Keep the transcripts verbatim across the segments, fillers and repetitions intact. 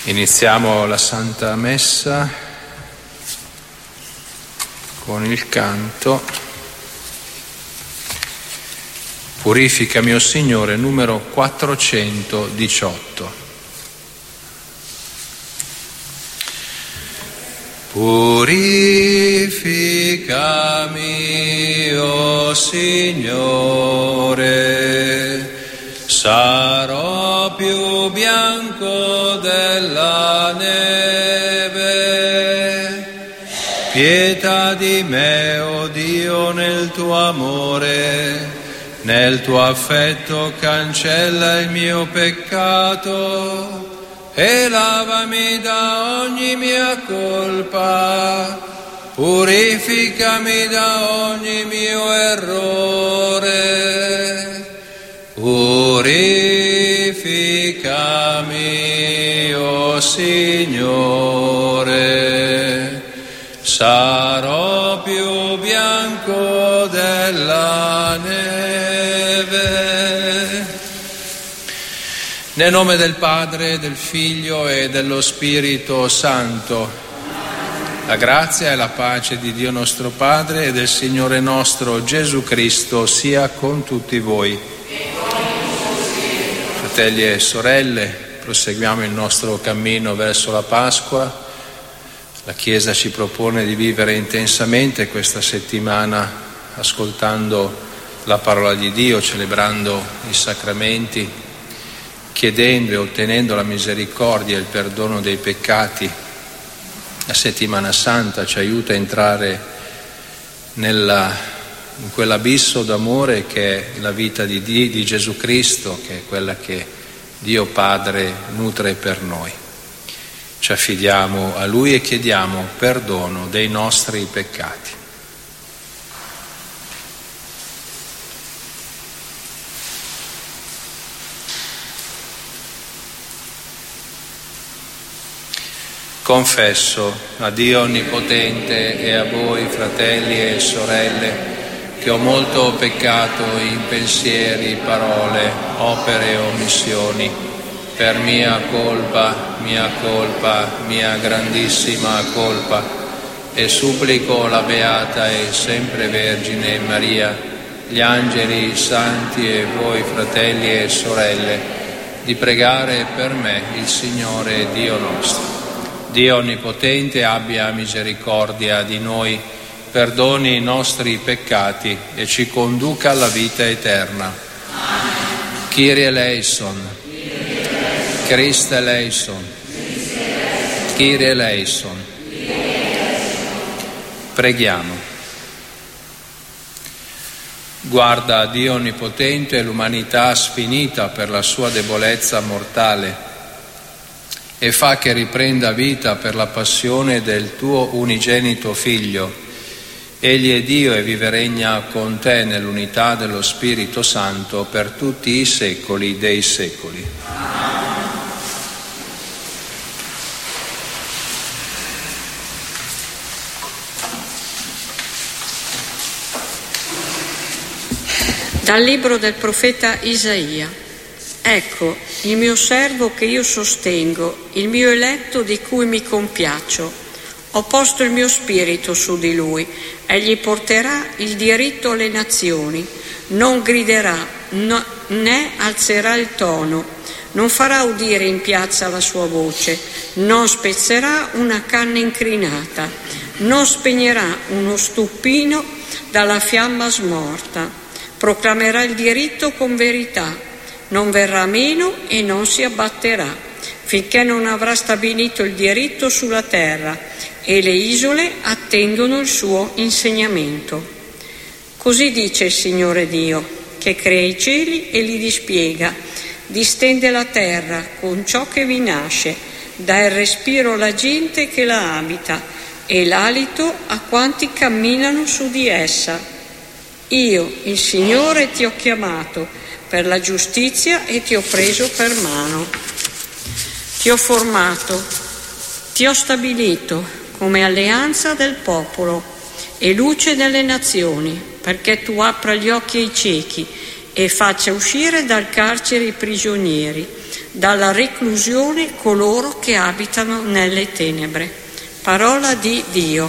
Iniziamo la Santa Messa con il canto Purificami, o Signore, numero quattrocentodiciotto. Purificami, o Signore, sarò più bianco della neve. Pietà di me, o Dio, nel tuo amore, nel tuo affetto cancella il mio peccato e lavami da ogni mia colpa, purificami da ogni mio errore. Purificami, o Signore, sarò più bianco della neve. Nel nome del Padre, del Figlio e dello Spirito Santo, la grazia e la pace di Dio nostro Padre e del Signore nostro Gesù Cristo sia con tutti voi. Fratelli e sorelle, proseguiamo il nostro cammino verso la Pasqua. La Chiesa ci propone di vivere intensamente questa settimana ascoltando la parola di Dio, celebrando i sacramenti, chiedendo e ottenendo la misericordia e il perdono dei peccati. La Settimana Santa ci aiuta a entrare nella, in quell'abisso d'amore che è la vita di, Dio, di Gesù Cristo, che è quella che Dio Padre nutre per noi. Ci affidiamo a Lui e chiediamo perdono dei nostri peccati. Confesso a Dio Onnipotente e a voi, fratelli e sorelle, che ho molto peccato in pensieri, parole, opere e omissioni, per mia colpa, mia colpa, mia grandissima colpa, e supplico la Beata e sempre Vergine Maria, gli angeli, i santi e voi, fratelli e sorelle, di pregare per me il Signore Dio nostro. Dio Onnipotente abbia misericordia di noi, perdoni i nostri peccati e ci conduca alla vita eterna. Kyrie eleison, Christe eleison, Kyrie eleison. Preghiamo. Guarda, Dio Onnipotente, l'umanità sfinita per la sua debolezza mortale e fa che riprenda vita per la passione del tuo unigenito Figlio. Egli è Dio e vive e regna con te nell'unità dello Spirito Santo per tutti i secoli dei secoli. Dal libro del profeta Isaia. Ecco, il mio servo che io sostengo, il mio eletto di cui mi compiaccio. Ho posto il mio spirito su di lui, egli porterà il diritto alle nazioni, non griderà no, né alzerà il tono, non farà udire in piazza la sua voce, non spezzerà una canna incrinata, non spegnerà uno stupino dalla fiamma smorta, proclamerà il diritto con verità, non verrà meno e non si abbatterà, finché non avrà stabilito il diritto sulla terra e le isole attendono il suo insegnamento. Così dice il Signore Dio, che crea i cieli e li dispiega, distende la terra con ciò che vi nasce, dà il respiro alla gente che la abita e l'alito a quanti camminano su di essa. Io, il Signore, ti ho chiamato per la giustizia e ti ho preso per mano. Ti ho formato, ti ho stabilito come alleanza del popolo e luce delle nazioni, perché tu apra gli occhi ai ciechi e faccia uscire dal carcere i prigionieri, dalla reclusione coloro che abitano nelle tenebre. Parola di Dio.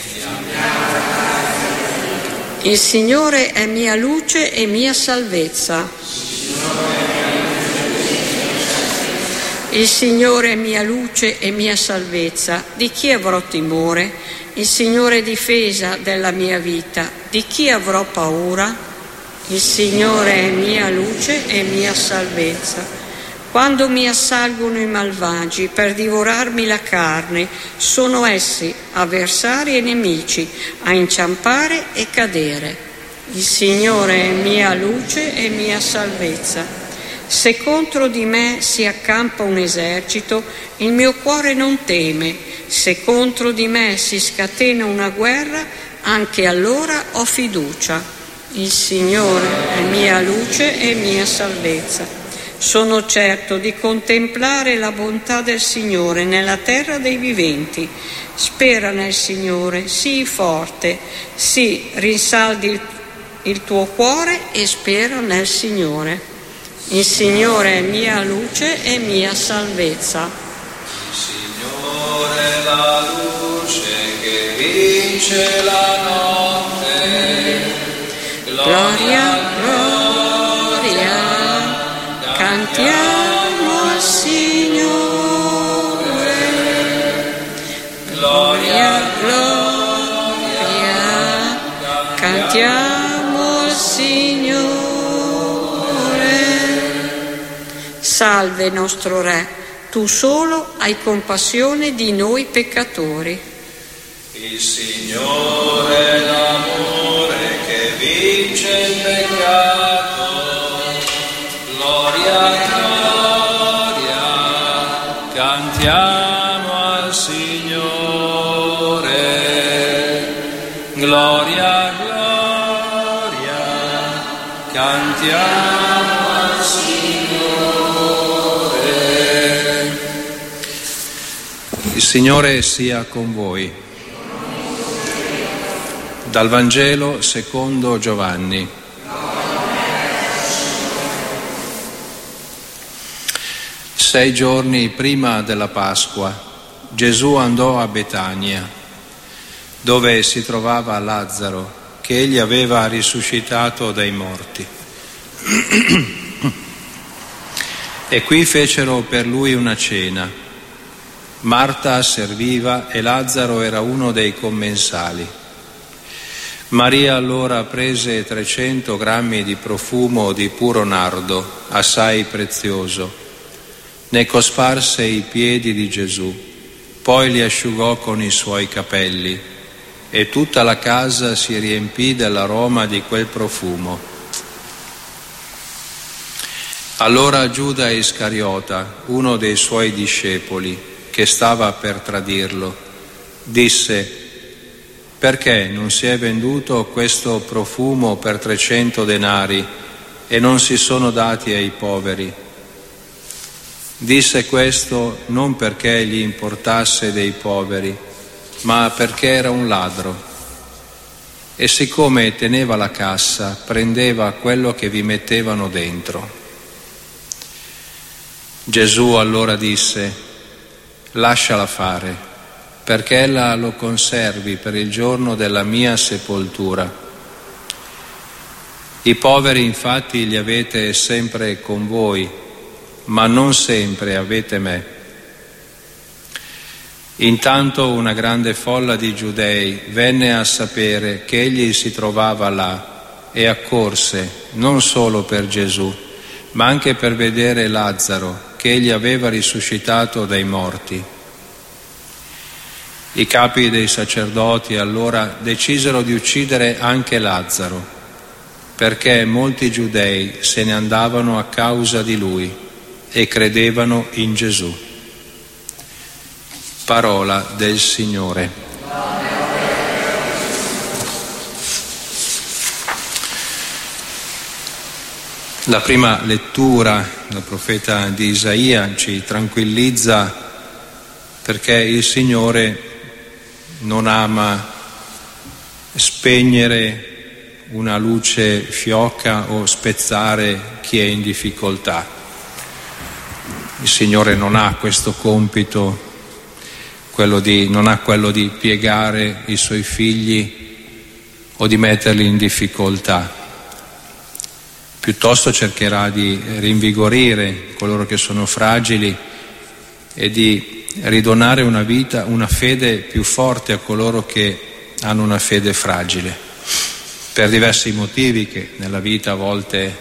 Il Signore è mia luce e mia salvezza. Il Signore è mia luce e mia salvezza. Di chi avrò timore? Il Signore è difesa della mia vita. Di chi avrò paura? Il Signore è mia luce e mia salvezza. Quando mi assalgono i malvagi per divorarmi la carne, sono essi avversari e nemici a inciampare e cadere. Il Signore è mia luce e mia salvezza. Se contro di me si accampa un esercito, il mio cuore non teme. Se contro di me si scatena una guerra, anche allora ho fiducia. Il Signore è mia luce e mia salvezza. Sono certo di contemplare la bontà del Signore nella terra dei viventi. Spera nel Signore, sii forte, sì, rinsaldi il, il tuo cuore e spera nel Signore. Il Signore è mia luce e mia salvezza. Il Signore è la luce che vince la notte. Gloria, gloria. Cantiamo al Signore, gloria, gloria, cantiamo al Signore. Salve nostro Re, tu solo hai compassione di noi peccatori. Il Signore è l'amore che vince il peccato. Gloria, gloria, cantiamo al Signore. Gloria, gloria, cantiamo al Signore. Il Signore sia con voi. Dal Vangelo secondo Giovanni. Sei giorni prima della Pasqua, Gesù andò a Betania, dove si trovava Lazzaro, che egli aveva risuscitato dai morti. E qui fecero per lui una cena. Marta serviva e Lazzaro era uno dei commensali. Maria allora prese trecento grammi di profumo di puro nardo, assai prezioso. Ne cosparse i piedi di Gesù, poi li asciugò con i suoi capelli, e tutta la casa si riempì dell'aroma di quel profumo. Allora Giuda Iscariota, uno dei suoi discepoli, che stava per tradirlo, disse: perché non si è venduto questo profumo per trecento denari e non si sono dati ai poveri? Disse questo non perché gli importasse dei poveri, ma perché era un ladro. E siccome teneva la cassa, prendeva quello che vi mettevano dentro. Gesù allora disse: lasciala fare, perché ella lo conservi per il giorno della mia sepoltura. I poveri infatti li avete sempre con voi, ma non sempre avete me. Intanto una grande folla di giudei venne a sapere che egli si trovava là e accorse non solo per Gesù, ma anche per vedere Lazzaro, che egli aveva risuscitato dai morti. I capi dei sacerdoti allora decisero di uccidere anche Lazzaro, perché molti giudei se ne andavano a causa di lui e credevano in Gesù. Parola del Signore. La prima lettura del profeta di Isaia ci tranquillizza, perché il Signore non ama spegnere una luce fioca o spezzare chi è in difficoltà. il Signore non ha questo compito, quello di, non ha quello di piegare i suoi figli o di metterli in difficoltà. Piuttosto cercherà di rinvigorire coloro che sono fragili e di ridonare una vita, una fede più forte a coloro che hanno una fede fragile, per diversi motivi che nella vita a volte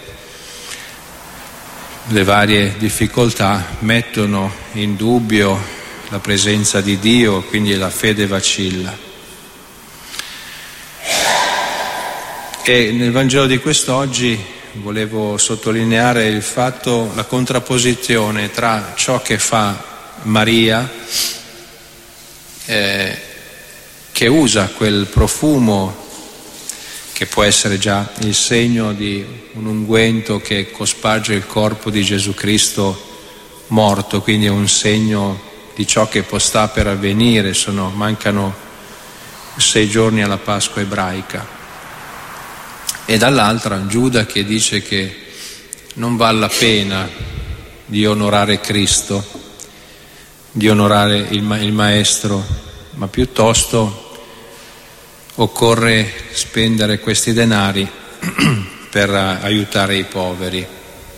le varie difficoltà mettono in dubbio la presenza di Dio, quindi la fede vacilla. E nel Vangelo di quest'oggi volevo sottolineare il fatto, la contrapposizione tra ciò che fa Maria, eh, che usa quel profumo che può essere già il segno di un unguento che cosparge il corpo di Gesù Cristo morto, quindi è un segno di ciò che sta per avvenire. Sono, mancano sei giorni alla Pasqua ebraica. E dall'altra Giuda che dice che non vale la pena di onorare Cristo, di onorare il, ma- il Maestro, ma piuttosto occorre spendere questi denari per aiutare i poveri.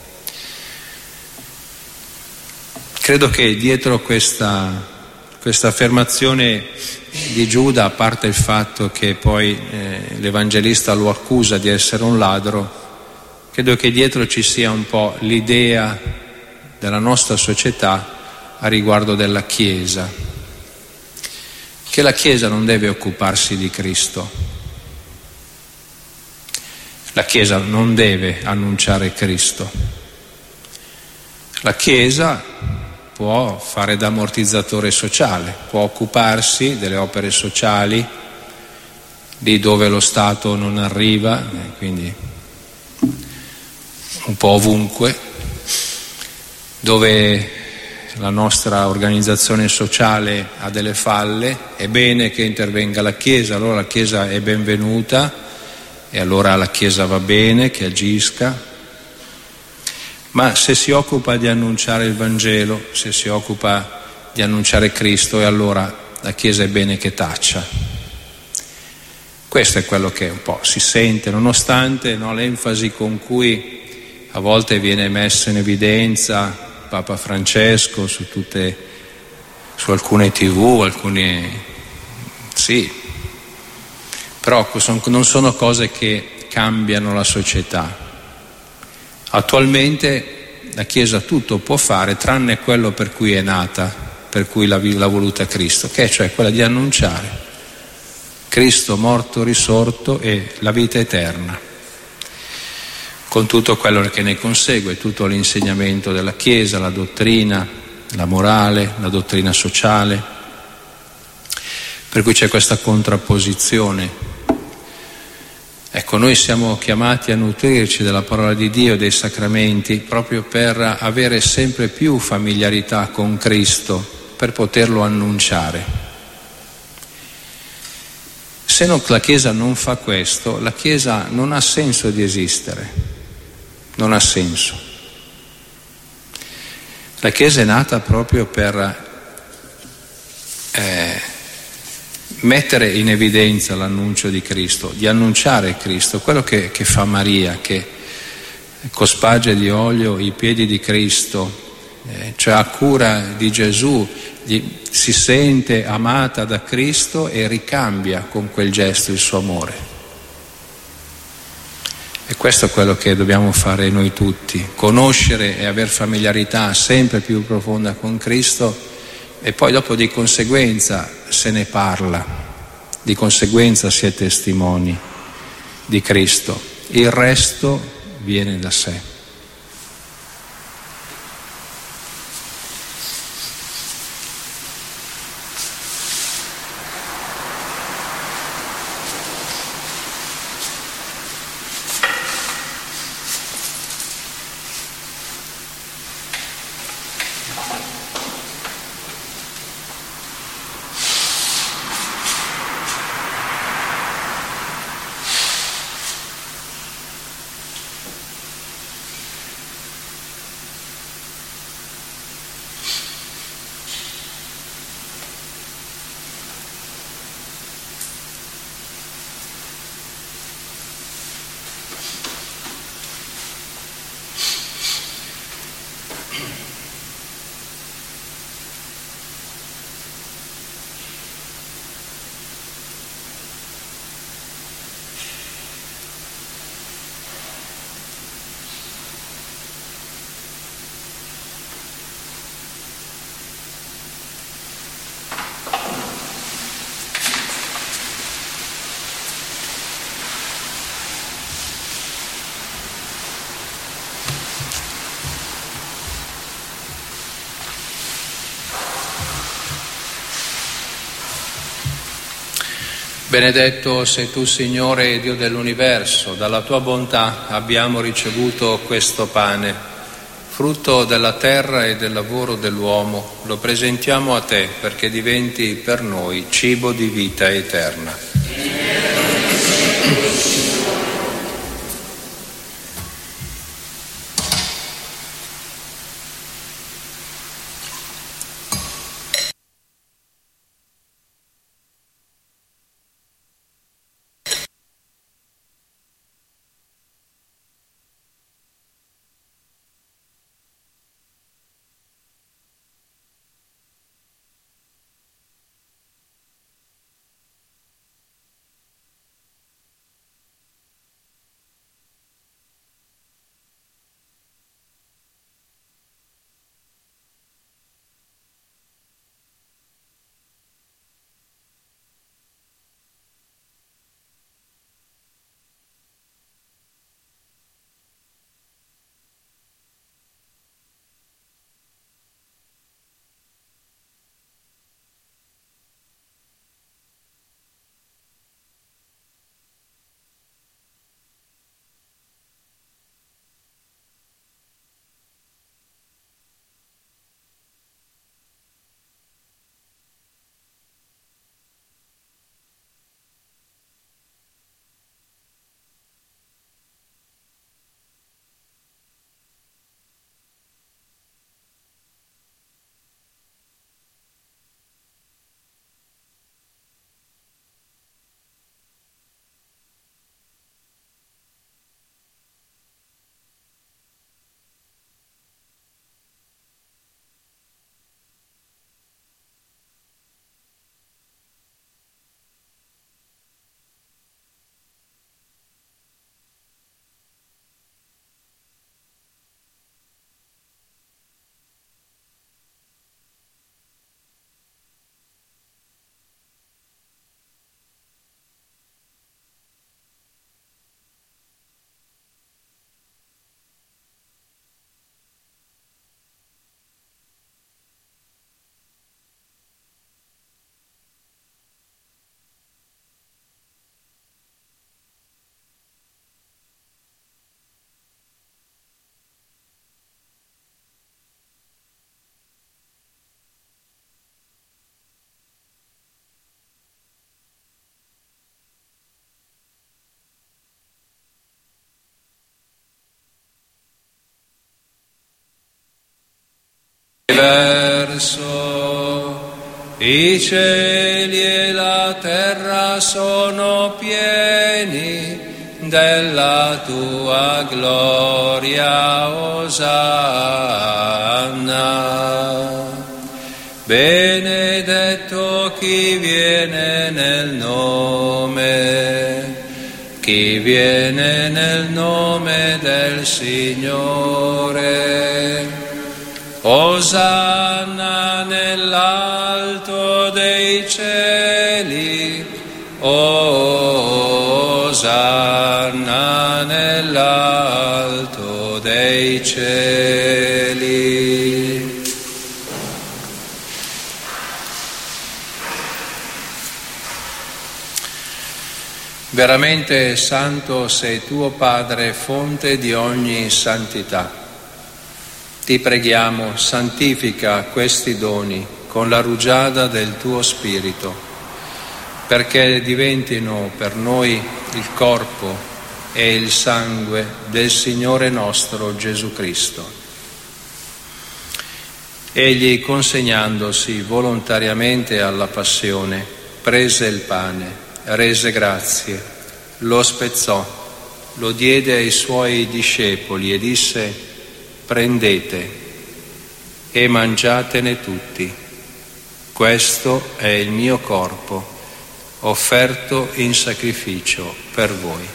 Credo che dietro questa, questa affermazione di Giuda, a parte il fatto che poi eh, l'Evangelista lo accusa di essere un ladro, credo che dietro ci sia un po' l'idea della nostra società a riguardo della Chiesa, che la Chiesa non deve occuparsi di Cristo. La Chiesa non deve annunciare Cristo. La Chiesa può fare da ammortizzatore sociale, può occuparsi delle opere sociali lì dove lo Stato non arriva, quindi un po' ovunque, dove la nostra organizzazione sociale ha delle falle. È bene che intervenga la Chiesa, allora la Chiesa è benvenuta e allora la Chiesa va bene che agisca. Ma se si occupa di annunciare il Vangelo, se si occupa di annunciare Cristo, e allora la Chiesa è bene che taccia. Questo è quello che un po' si sente, nonostante no, l'enfasi con cui a volte viene messa in evidenza Papa Francesco su tutte, su alcune tivù, alcune sì, però non sono cose che cambiano la società. Attualmente la Chiesa tutto può fare tranne quello per cui è nata, per cui l'ha, l'ha voluta Cristo, che è cioè quella di annunciare Cristo morto, risorto e la vita eterna, con tutto quello che ne consegue, tutto l'insegnamento della Chiesa, la dottrina, la morale, la dottrina sociale. Per cui c'è questa contrapposizione. Ecco, noi siamo chiamati a nutrirci della parola di Dio e dei sacramenti proprio per avere sempre più familiarità con Cristo, per poterlo annunciare. Se non, la Chiesa non fa questo, la Chiesa non ha senso di esistere. Non ha senso. La Chiesa è nata proprio per eh, mettere in evidenza l'annuncio di Cristo, di annunciare Cristo, quello che, che fa Maria, che cosparge di olio i piedi di Cristo, eh, cioè a cura di Gesù, gli, si sente amata da Cristo e ricambia con quel gesto il suo amore. E questo è quello che dobbiamo fare noi tutti, conoscere e aver familiarità sempre più profonda con Cristo, e poi dopo di conseguenza se ne parla, di conseguenza si è testimoni di Cristo. Il resto viene da sé. Benedetto sei tu, Signore, Dio dell'universo, dalla tua bontà abbiamo ricevuto questo pane, frutto della terra e del lavoro dell'uomo. Lo presentiamo a te perché diventi per noi cibo di vita eterna. Verso i cieli e la terra sono pieni della tua gloria, Osanna. Benedetto chi viene nel nome, chi viene nel nome del Signore. Osanna nell'alto dei cieli, Osanna nell'alto dei cieli. Veramente santo sei tuo Padre, fonte di ogni santità. Ti preghiamo, santifica questi doni con la rugiada del tuo Spirito, perché diventino per noi il corpo e il sangue del Signore nostro Gesù Cristo. Egli, consegnandosi volontariamente alla passione, prese il pane, rese grazie, lo spezzò, lo diede ai suoi discepoli e disse: prendete e mangiatene tutti. Questo è il mio corpo, offerto in sacrificio per voi.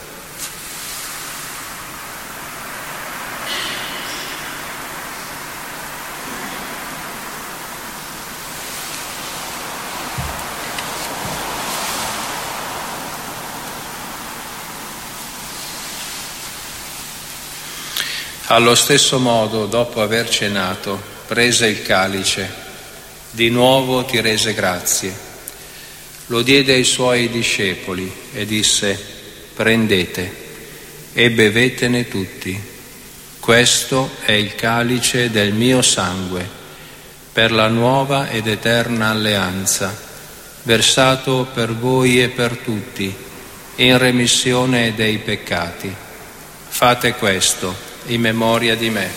Allo stesso modo, dopo aver cenato, prese il calice, di nuovo ti rese grazie, lo diede ai suoi discepoli e disse: prendete e bevetene tutti. Questo è il calice del mio sangue, per la nuova ed eterna alleanza, versato per voi e per tutti, in remissione dei peccati. Fate questo in memoria di me.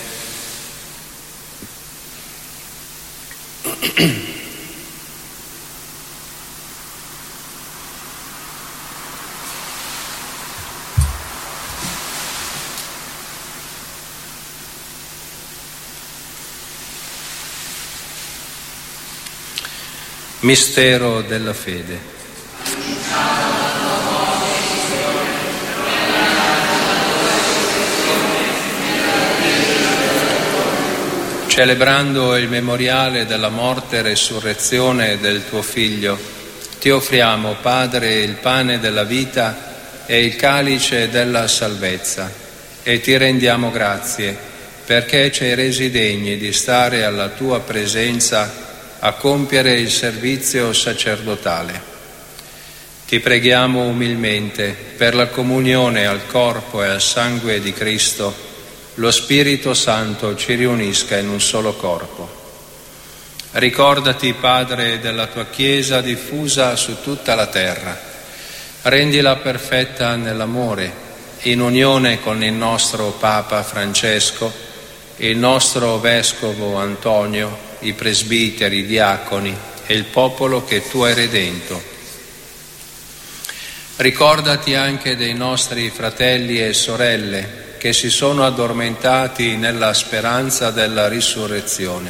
Mistero della fede. Celebrando il memoriale della morte e resurrezione del tuo Figlio, ti offriamo, Padre, il pane della vita e il calice della salvezza, e ti rendiamo grazie perché ci hai resi degni di stare alla tua presenza a compiere il servizio sacerdotale. Ti preghiamo umilmente per la comunione al corpo e al sangue di Cristo, lo Spirito Santo ci riunisca in un solo corpo. Ricordati, Padre, della tua Chiesa diffusa su tutta la terra. Rendila perfetta nell'amore, in unione con il nostro Papa Francesco, il nostro Vescovo Antonio, i presbiteri, i diaconi e il popolo che tu hai redento. Ricordati anche dei nostri fratelli e sorelle che si sono addormentati nella speranza della risurrezione,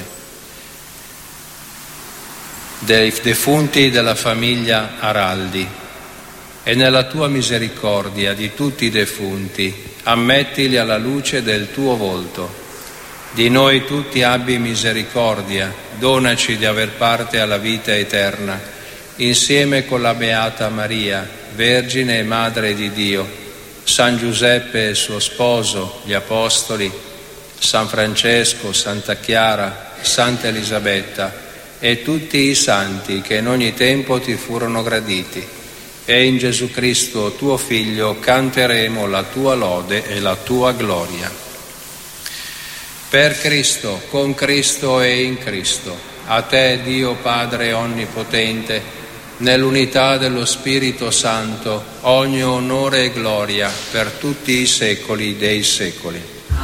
dei defunti della famiglia Araldi, e nella tua misericordia di tutti i defunti ammettili alla luce del tuo volto. Di noi tutti abbi misericordia, donaci di aver parte alla vita eterna, insieme con la Beata Maria, Vergine e Madre di Dio, San Giuseppe e suo sposo, gli Apostoli, San Francesco, Santa Chiara, Santa Elisabetta e tutti i santi che in ogni tempo ti furono graditi. E in Gesù Cristo, tuo Figlio, canteremo la tua lode e la tua gloria. Per Cristo, con Cristo e in Cristo, a te, Dio Padre Onnipotente, nell'unità dello Spirito Santo, ogni onore e gloria per tutti i secoli dei secoli.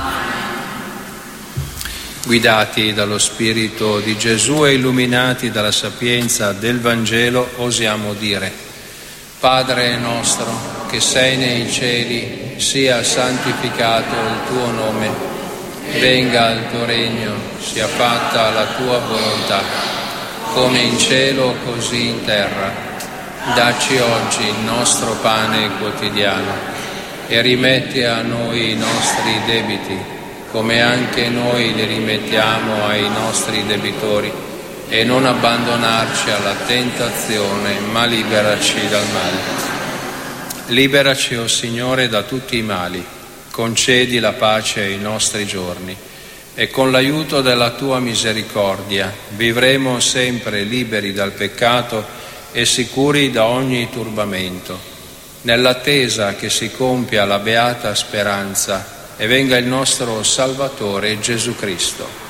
Guidati dallo Spirito di Gesù e illuminati dalla sapienza del Vangelo, osiamo dire: Padre nostro, che sei nei cieli, sia santificato il tuo nome. Venga il tuo regno, sia fatta la tua volontà, come in cielo così in terra. Dacci oggi il nostro pane quotidiano e rimetti a noi i nostri debiti, come anche noi li rimettiamo ai nostri debitori, e non abbandonarci alla tentazione, ma liberaci dal male. Liberaci, o Signore, da tutti i mali. Concedi la pace ai nostri giorni e con l'aiuto della tua misericordia vivremo sempre liberi dal peccato e sicuri da ogni turbamento, nell'attesa che si compia la beata speranza e venga il nostro Salvatore Gesù Cristo.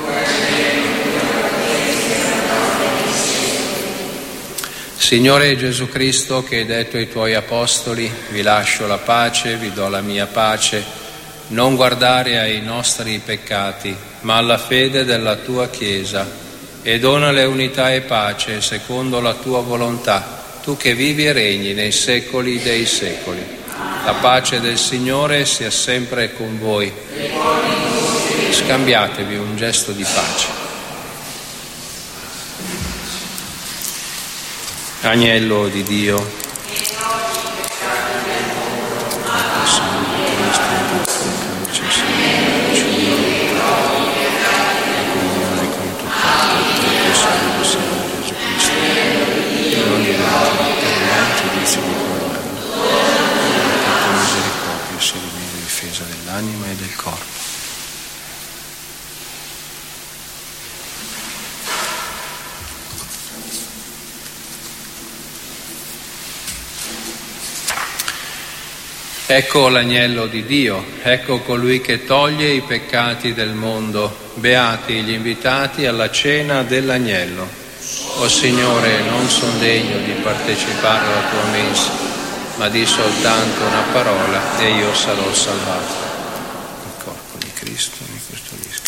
Signore Gesù Cristo, che hai detto ai tuoi apostoli: vi lascio la pace, vi do la mia pace, non guardare ai nostri peccati, ma alla fede della tua Chiesa, e donale unità e pace secondo la tua volontà, tu che vivi e regni nei secoli dei secoli. La pace del Signore sia sempre con voi. Scambiatevi un gesto di pace. Agnello di Dio, difesa dell'anima e del corpo. Ecco l'agnello di Dio, ecco colui che toglie i peccati del mondo. Beati gli invitati alla cena dell'agnello. O Signore, non sono degno di partecipare alla tua mensa, ma di soltanto una parola e io sarò salvato. Il corpo di Cristo mi custodisca.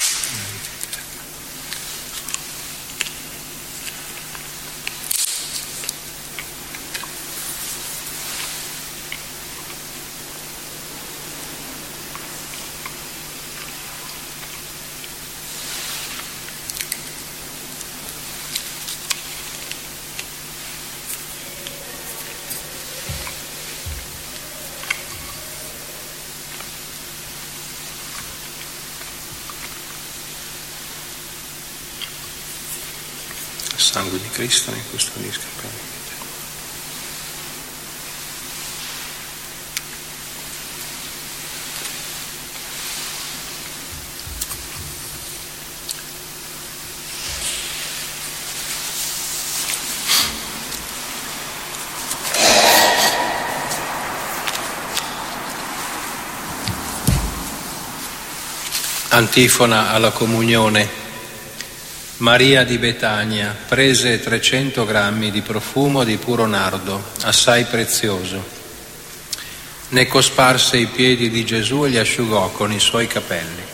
Sangue di Cristo mi custodisca per me. Antifona alla comunione. Maria di Betania prese trecento grammi di profumo di puro nardo, assai prezioso. Ne cosparse i piedi di Gesù e li asciugò con i suoi capelli.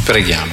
Preghiamo.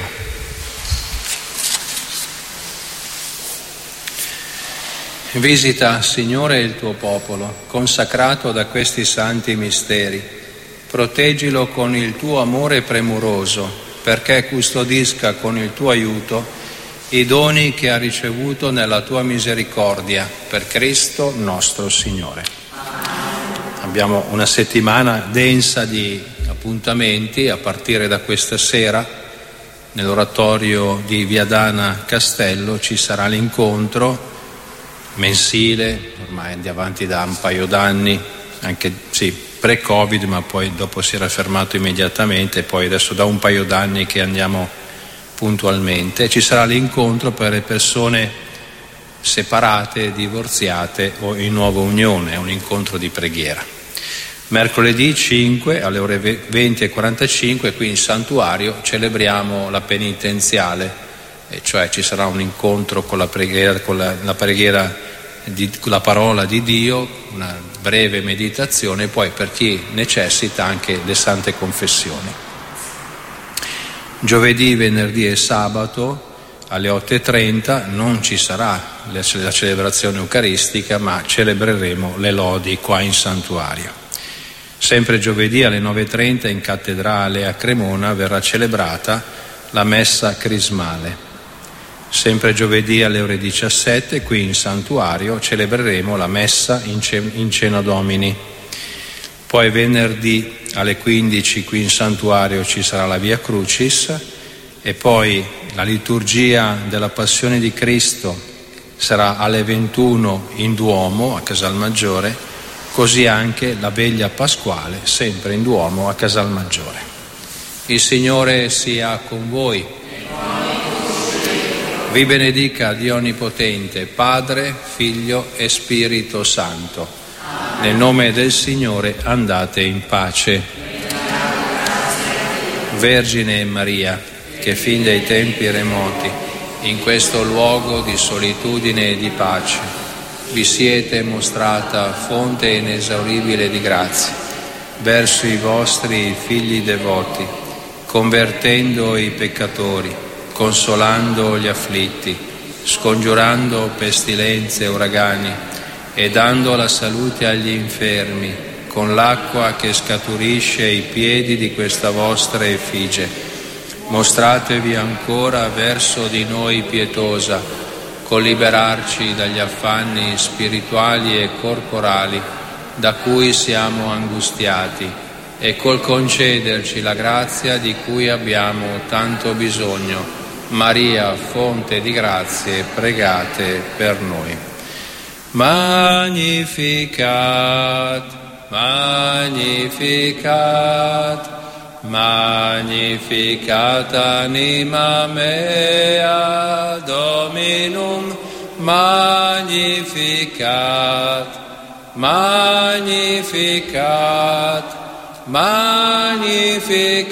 Visita, Signore, il tuo popolo, consacrato da questi santi misteri. Proteggilo con il tuo amore premuroso, perché custodisca con il tuo aiuto i doni che ha ricevuto nella tua misericordia, per Cristo nostro Signore. Abbiamo una settimana densa di appuntamenti a partire da questa sera. Nell'oratorio di Viadana Castello ci sarà l'incontro mensile, ormai andiamo avanti da un paio d'anni, anche sì, pre-Covid, ma poi dopo si era fermato immediatamente, poi adesso da un paio d'anni che andiamo puntualmente. Ci sarà l'incontro per le persone separate, divorziate o in nuova unione, è un incontro di preghiera. Mercoledì cinque alle ore venti e quarantacinque qui in santuario celebriamo la penitenziale, e cioè ci sarà un incontro con la preghiera, con la, la preghiera di con la parola di Dio, una breve meditazione e poi per chi necessita anche le sante confessioni. Giovedì, venerdì e sabato alle otto e trenta non ci sarà la celebrazione eucaristica, ma celebreremo le lodi qua in santuario. Sempre giovedì alle nove e trenta in cattedrale a Cremona verrà celebrata la messa crismale. Sempre giovedì alle ore diciassette qui in santuario celebreremo la messa in, ce- in Cena Domini. Poi venerdì alle quindici qui in santuario ci sarà la Via Crucis e poi la liturgia della Passione di Cristo sarà alle ventuno in Duomo a Casalmaggiore, così anche la veglia pasquale sempre in Duomo a Casalmaggiore. Il Signore sia con voi. Vi benedica Dio Onnipotente, Padre, Figlio e Spirito Santo. Nel nome del Signore andate in pace. Vergine Maria, che fin dai tempi remoti, in questo luogo di solitudine e di pace, vi siete mostrata fonte inesauribile di grazia verso i vostri figli devoti, convertendo i peccatori, consolando gli afflitti, scongiurando pestilenze e uragani e dando la salute agli infermi con l'acqua che scaturisce ai piedi di questa vostra effigie. Mostratevi ancora verso di noi pietosa, col liberarci dagli affanni spirituali e corporali da cui siamo angustiati e col concederci la grazia di cui abbiamo tanto bisogno. Maria, fonte di grazie, pregate per noi. Magnificat, Magnificat, Magnificat anima mea Dominum, Magnificat, Magnificat, Magnificat.